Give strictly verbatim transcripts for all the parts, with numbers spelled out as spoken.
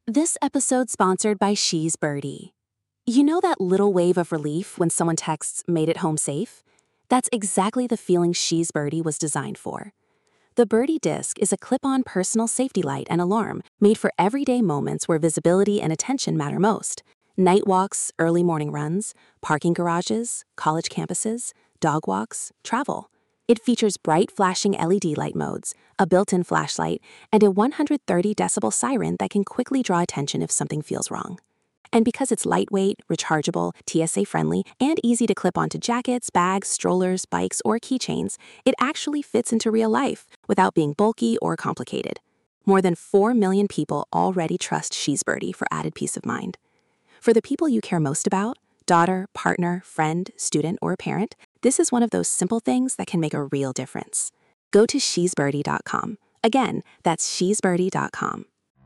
This episode's sponsored by She's Birdie. You know that little wave of relief when someone texts, "made it home safe"? That's exactly the feeling She's Birdie was designed for. The Birdie Disc is a clip-on personal safety light and alarm made for everyday moments where visibility and attention matter most. Night walks, early morning runs, parking garages, college campuses, dog walks, travel. It features bright flashing L E D light modes, a built-in flashlight, and a one hundred thirty decibel siren that can quickly draw attention if something feels wrong. And because it's lightweight, rechargeable, T S A-friendly, and easy to clip onto jackets, bags, strollers, bikes, or keychains, it actually fits into real life without being bulky or complicated. More than four million people already trust She's Birdie for added peace of mind. For the people you care most about, daughter, partner, friend, student, or parent, this is one of those simple things that can make a real difference. Go to she's birdie dot com. Again, that's she's birdie dot com.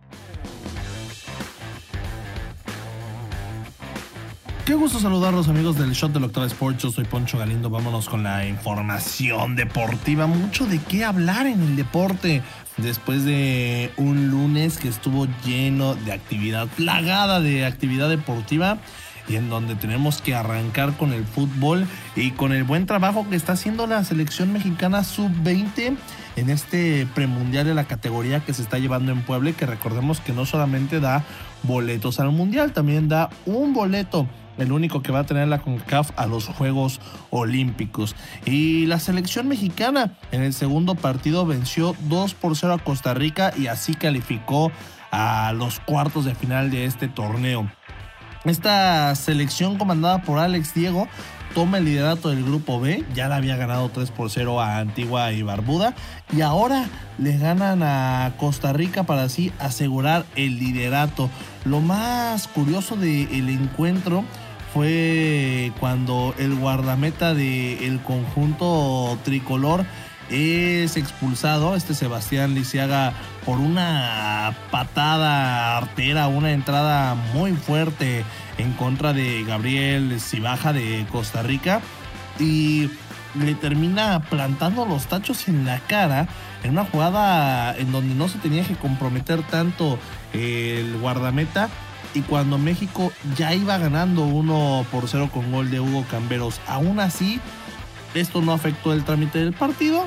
Qué gusto saludarlos, amigos del Shot del Octava Sports. Yo soy Poncho Galindo. Vámonos con la información deportiva. Mucho de qué hablar en el deporte. Después de un lunes que estuvo lleno de actividad, plagada de actividad deportiva, y en donde tenemos que arrancar con el fútbol y con el buen trabajo que está haciendo la selección mexicana sub veinte en este premundial de la categoría que se está llevando en Puebla, y que recordemos que no solamente da boletos al mundial, también da un boleto, el único que va a tener la CONCACAF, a los Juegos Olímpicos. Y la selección mexicana en el segundo partido venció dos por cero a Costa Rica y así calificó a los cuartos de final de este torneo. Esta selección, comandada por Alex Diego, toma el liderato del grupo B. Ya la había ganado tres por cero a Antigua y Barbuda, y ahora le ganan a Costa Rica para así asegurar el liderato. Lo más curioso del encuentro fue cuando el guardameta del conjunto tricolor es expulsado, este Sebastián Lisiaga, por una patada artera, una entrada muy fuerte en contra de Gabriel Cibaja de Costa Rica, y le termina plantando los tachos en la cara en una jugada en donde no se tenía que comprometer tanto el guardameta. Y cuando México ya iba ganando uno por cero con gol de Hugo Camberos, aún así esto no afectó el trámite del partido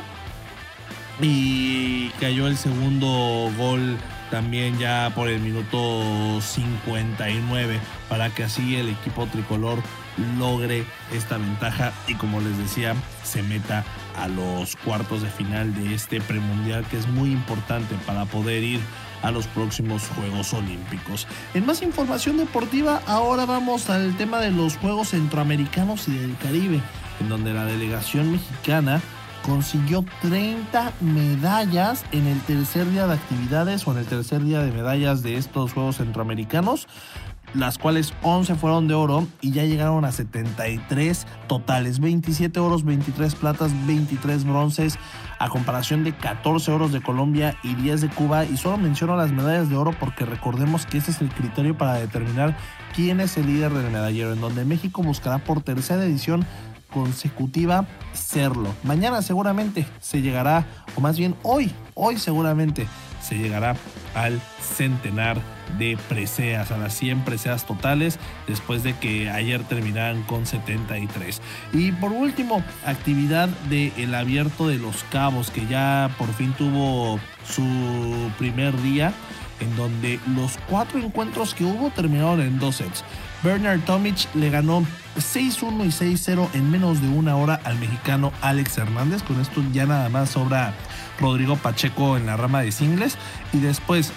y cayó el segundo gol también ya por el minuto cincuenta y nueve, para que así el equipo tricolor logre esta ventaja y, como les decía, se meta a los cuartos de final de este premundial, que es muy importante para poder ir a los próximos Juegos Olímpicos. En más información deportiva, ahora vamos al tema de los Juegos Centroamericanos y del Caribe, en donde la delegación mexicana consiguió treinta medallas en el tercer día de actividades o en el tercer día de medallas de estos Juegos Centroamericanos, las cuales once fueron de oro y ya llegaron a setenta y tres totales, veintisiete oros, veintitrés platas, veintitrés bronces, a comparación de catorce oros de Colombia y diez de Cuba. Y solo menciono las medallas de oro porque recordemos que ese es el criterio para determinar quién es el líder del medallero, en donde México buscará por tercera edición consecutiva serlo. Mañana seguramente se llegará, o más bien hoy, hoy seguramente se llegará al centenar de preseas, a las cien preseas totales, después de que ayer terminaran con setenta y tres. Y por último, actividad del Abierto de Los Cabos, que ya por fin tuvo su primer día, en donde los cuatro encuentros que hubo terminaron en dos sets. Bernard Tomic le ganó seis uno y seis cero en menos de una hora al mexicano Alex Hernández. Con esto ya nada más sobra Rodrigo Pacheco en la rama de singles. Y después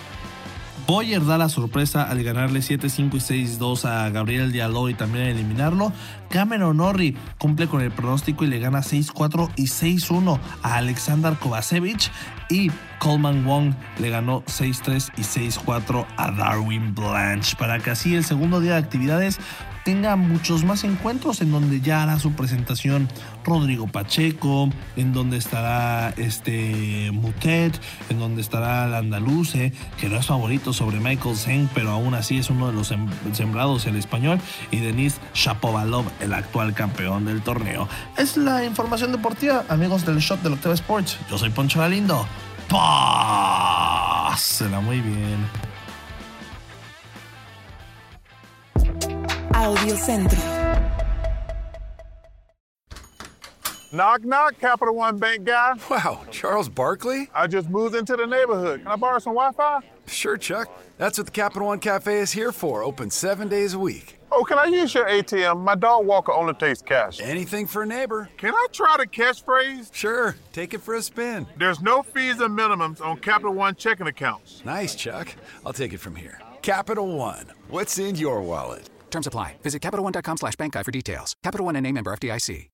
Boyer da la sorpresa al ganarle siete cinco y seis dos a Gabriel Diallo y también eliminarlo. Cameron Norrie cumple con el pronóstico y le gana seis cuatro y seis uno a Alexander Kovacevic. Y Coleman Wong le ganó seis tres y seis cuatro a Darwin Blanche, para que así el segundo día de actividades tenga muchos más encuentros, en donde ya hará su presentación Rodrigo Pacheco, en donde estará este Mutet, en donde estará el Andaluce, que no es favorito sobre Michael Zeng, pero aún así es uno de los sembrados, el español, y Denis Shapovalov, el actual campeón del torneo. Es la información deportiva, amigos del Shot del Octava Sports. Yo soy Poncho Galindo. Pásela muy bien. Audio Centro. Knock, knock, Capital One Bank guy. Wow, Charles Barkley? I just moved into the neighborhood. Can I borrow some Wi-Fi? Sure, Chuck. That's what the Capital One Cafe is here for, open seven days a week. Oh, can I use your A T M? My dog walker only takes cash. Anything for a neighbor. Can I try the catchphrase? Sure, take it for a spin. There's no fees and minimums on Capital One checking accounts. Nice, Chuck. I'll take it from here. Capital One, what's in your wallet? Terms apply. Visit CapitalOne.com slash bank guide for details. Capital One N A member F D I C.